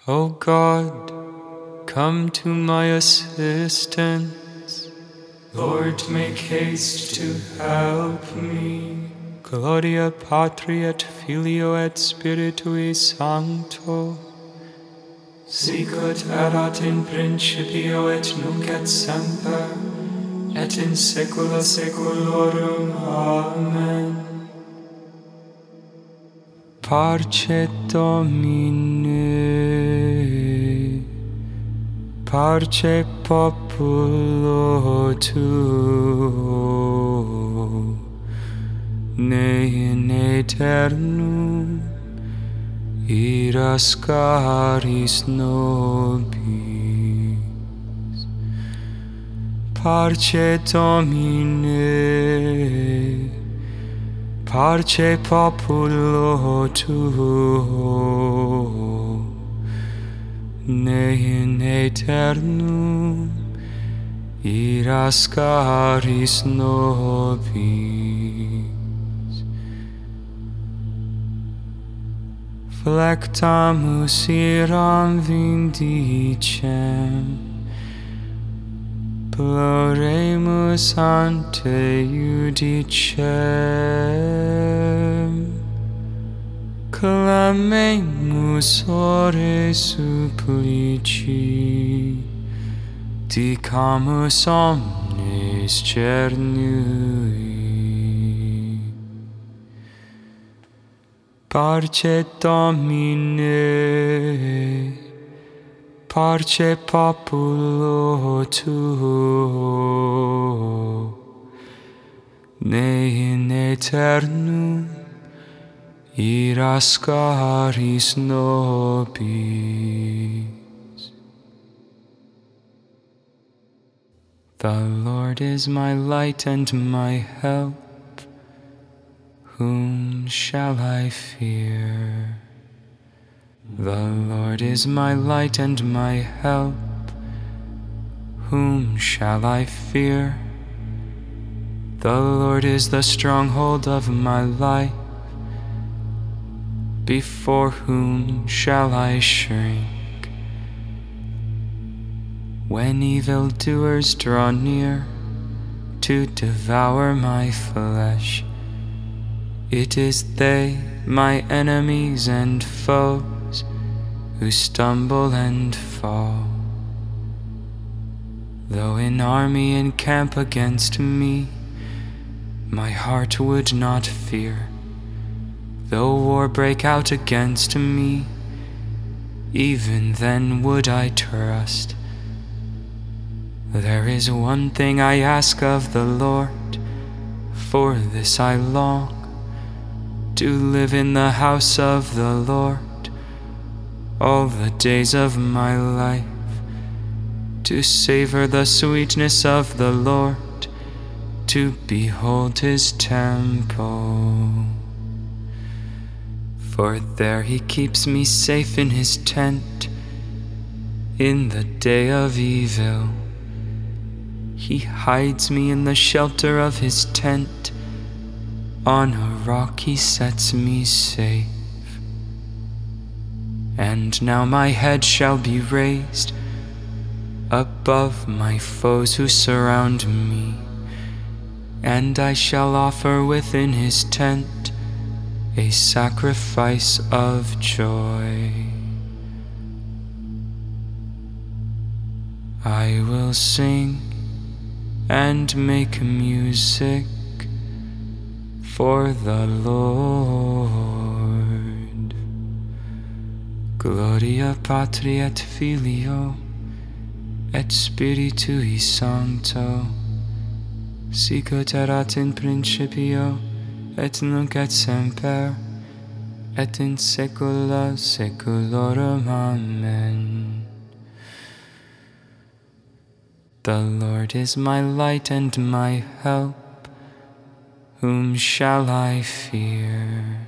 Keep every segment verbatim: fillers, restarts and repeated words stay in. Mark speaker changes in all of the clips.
Speaker 1: O God, come to my assistance. Lord, make haste to help me. Gloria Patri et Filio et Spiritui Sancto, sicut erat in principio et nunc et semper, et in saecula saeculorum. Amen. Parce Domine, parce populo tuo, ne in aeternum iras caris nobis. Parce Domine, parce populo tuo, ne in aeternum iras caris nobis. Flectamus iram vindicem, ploremus ante judicem, clamemus ore supplici, dicamus omnes cernui. Parce Domine, parce populo tuo, ne in aeternum iras caris nobis. The Lord is my light and my help. Whom shall I fear? The Lord is my light and my help. Whom shall I fear? The Lord is the stronghold of my life. Before whom shall I shrink? When evildoers draw near to devour my flesh, it is they, my enemies and foes, who stumble and fall. Though an army encamp against me, my heart would not fear. Though war break out against me, even then would I trust. There is one thing I ask of the Lord, for this I long, to live in the house of the Lord all the days of my life, to savor the sweetness of the Lord, to behold his temple. For there he keeps me safe in his tent. In the day of evil, he hides me in the shelter of his tent. On a rock he sets me safe. And now my head shall be raised above my foes who surround me, and I shall offer within his tent a sacrifice of joy. I will sing and make music for the Lord. Gloria Patri et Filio et Spiritui Sancto, sicut erat in principio et nunc et semper, et in saecula saeculorum. Amen. The Lord is my light and my help. Whom shall I fear?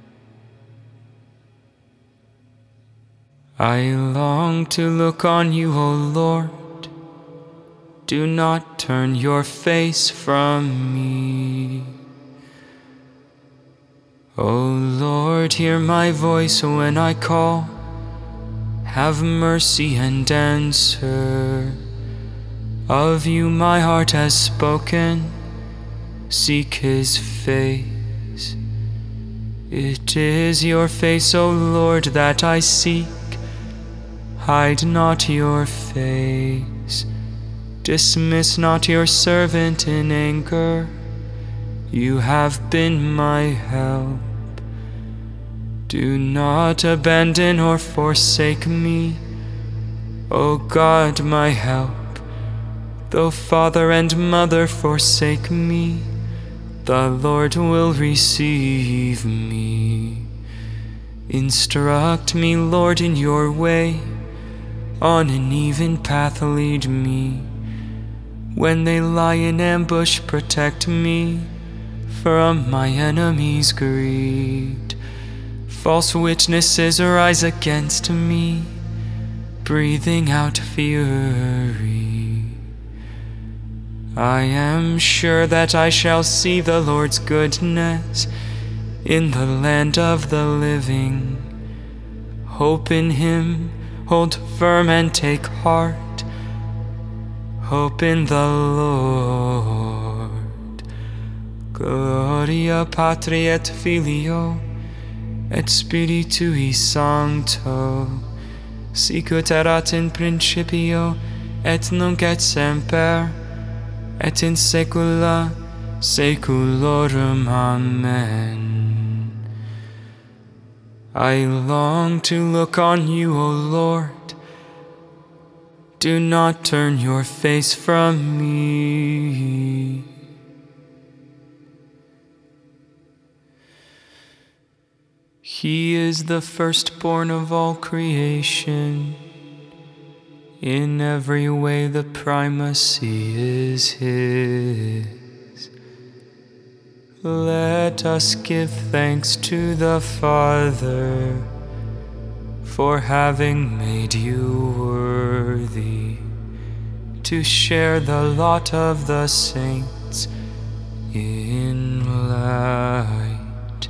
Speaker 1: I long to look on you, O Lord. Do not turn your face from me. O Lord, hear my voice when I call. have mercy and answer. Of you my heart has spoken, seek his face. It is your face, O Lord, that I seek. Hide not your face. Dismiss not your servant in anger. You have been my help. Do not abandon or forsake me, O God, my help. Though father and mother forsake me, the Lord will receive me. Instruct me, Lord, in your way. On an even path lead me. When they lie in ambush, protect me from my enemies' greed. False witnesses rise against me, breathing out fury. I am sure that I shall see the Lord's goodness in the land of the living. Hope in him, hold firm and take heart. Hope in the Lord. Gloria Patri et Filio et Spiritui Sancto, sicut erat in principio et nunc et semper et in saecula saeculorum. Amen. I long to look on you, O Lord. Do not turn your face from me. He is the firstborn of all creation. In every way the primacy is his. Let us give thanks to the Father for having made you worthy to share the lot of the saints in light.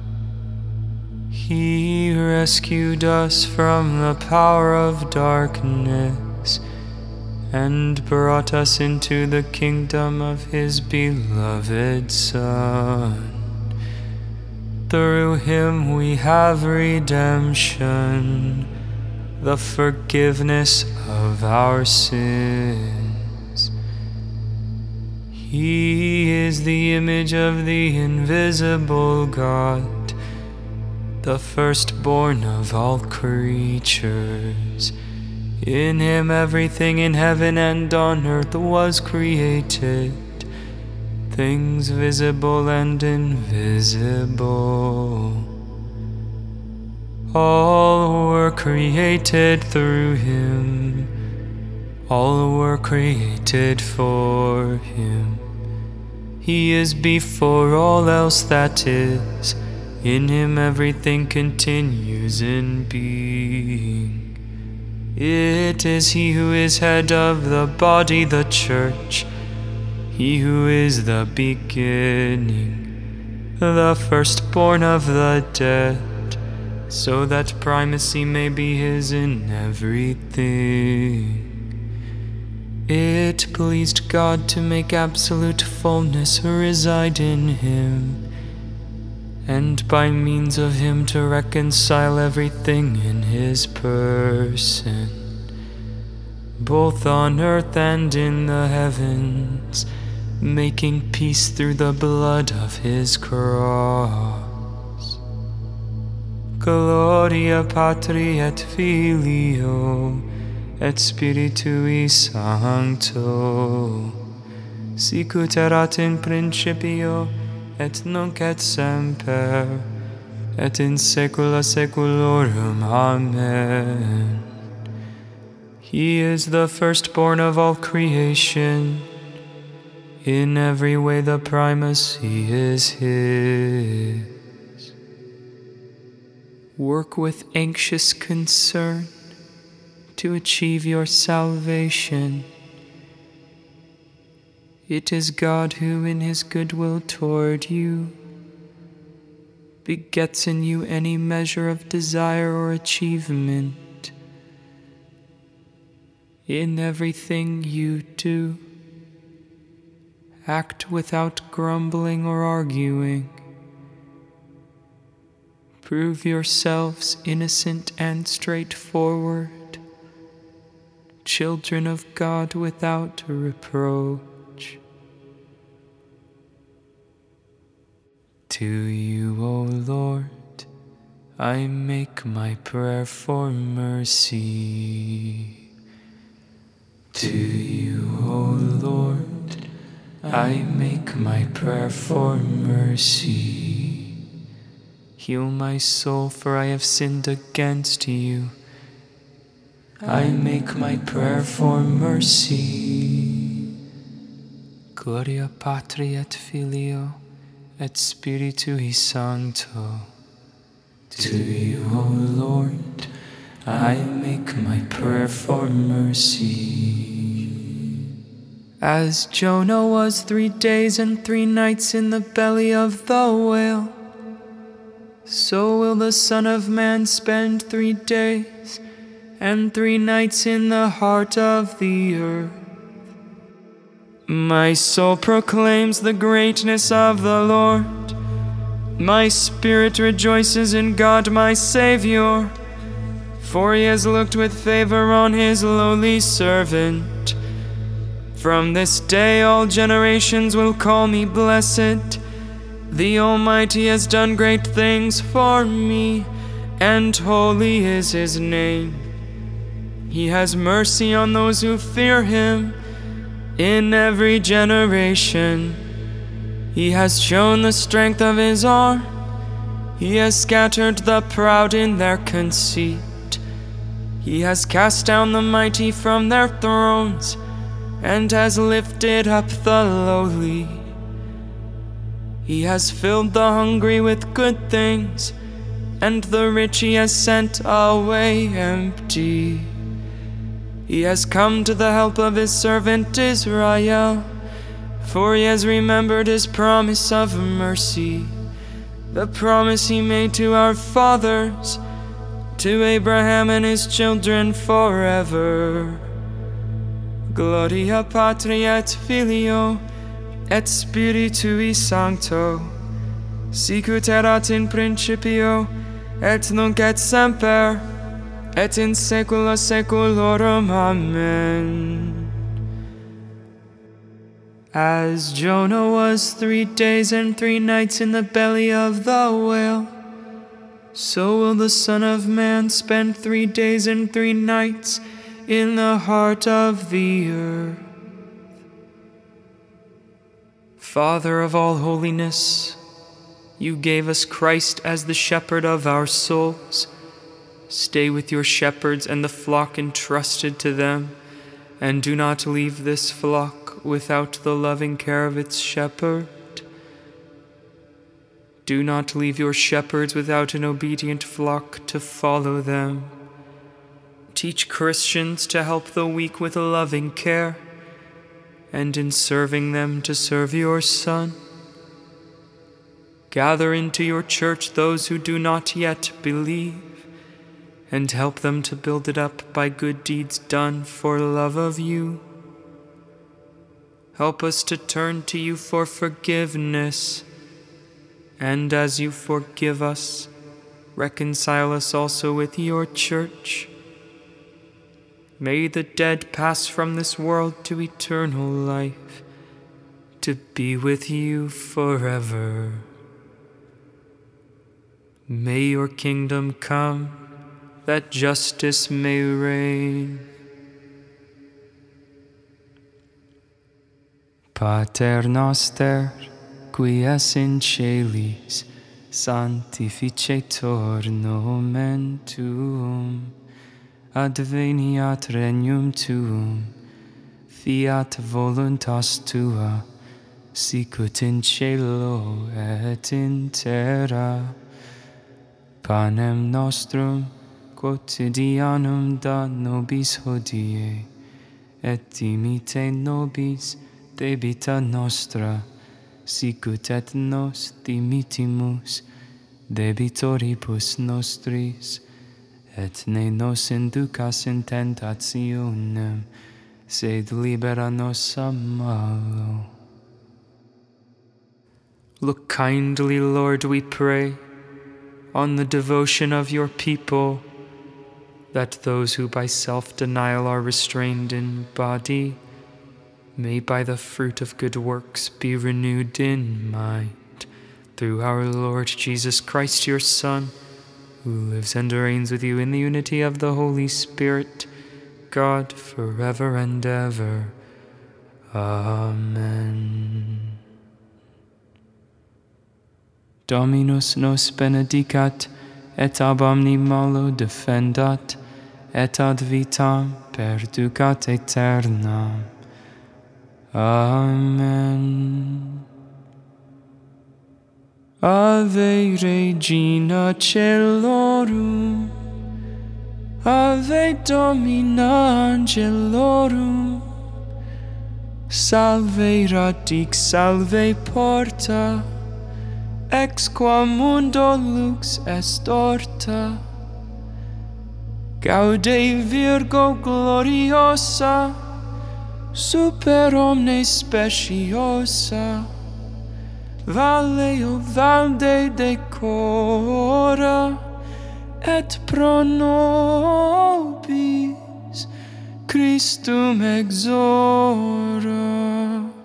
Speaker 1: He rescued us from the power of darkness and brought us into the kingdom of his beloved Son. Through him we have redemption, the forgiveness of our sins. He is the image of the invisible God, the firstborn of all creatures. In him everything in heaven and on earth was created, things visible and invisible. All were created through him, all were created for him. He is before all else that is, in him everything continues in being. It is he who is head of the body, the church, he who is the beginning, the firstborn of the dead, so that primacy may be his in everything. It pleased God to make absolute fullness reside in him, and by means of him to reconcile everything in his person, both on earth and in the heavens, making peace through the blood of his cross. Gloria Patri et Filio et Spiritui Sancto, sicut erat in principio et nunc et semper et in saecula saeculorum. Amen. He is the firstborn of all creation. In every way the primacy is his. Work with anxious concern to achieve your salvation. It is God who in his goodwill toward you begets in you any measure of desire or achievement In everything you do, act without grumbling or arguing. Prove yourselves innocent and straightforward, children of God without reproach. To you, O Lord, I make my prayer for mercy. To you, O Lord, I make my prayer for mercy. Heal my soul, for I have sinned against you. I make my prayer for mercy. Gloria Patri et Filio et Spiritui Sancto. To you, O Lord, I make my prayer for mercy. As Jonah was three days and three nights in the belly of the whale, so will the Son of Man spend three days and three nights in the heart of the earth. My soul proclaims the greatness of the Lord. My spirit rejoices in God my Savior, for he has looked with favor on his lowly servant. From this day all generations will call me blessed. The Almighty has done great things for me, and holy is his name. He has mercy on those who fear him in every generation. He has shown the strength of his arm. He has scattered the proud in their conceit. He has cast down the mighty from their thrones and has lifted up the lowly. He has filled the hungry with good things, and the rich he has sent away empty. He has come to the help of his servant Israel, for he has remembered his promise of mercy, the promise he made to our fathers, to Abraham and his children forever. Gloria Patri et Filio et Spiritui Sancto, sicut erat in principio, et nunc et semper, et in saecula saeculorum. Amen. As Jonah was three days and three nights in the belly of the whale, so will the Son of Man spend three days and three nights in the heart of the earth. Father of all holiness, you gave us Christ as the shepherd of our souls. Stay with your shepherds and the flock entrusted to them, and do not leave this flock without the loving care of its shepherd. Do not leave your shepherds without an obedient flock to follow them. Teach Christians to help the weak with loving care, and in serving them to serve your Son. Gather into your church those who do not yet believe, and help them to build it up by good deeds done for love of you. Help us to turn to you for forgiveness, and as you forgive us, reconcile us also with your church. May the dead pass from this world to eternal life, to be with you forever. May your kingdom come, that justice may reign. Pater noster, qui es in celis, sanctificetur nomen tuum, adveniat regnum tuum, fiat voluntas tua, sicut in cielo et in terra. Panem nostrum quotidianum da nobis hodie, et dimite nobis debita nostra, sicut et nos dimitimus debitoribus nostris, et ne nos inducas in tentationem, sed libera nos a malo. Look kindly, Lord, we pray, on the devotion of your people, that those who by self-denial are restrained in body may by the fruit of good works be renewed in mind, through our Lord Jesus Christ, your Son, who lives and reigns with you in the unity of the Holy Spirit, God, forever and ever. Amen. Dominus nos benedicat, et ab omni malo defendat, et ad vitam perducat aeternam. Amen. Ave Regina Caelorum, Ave Domina Angelorum, Salve radix, salve porta, ex qua mundo lux est orta. Gaude Virgo gloriosa, super omnes speciosa, Valeo valde decora, et pro nobis Christum exora.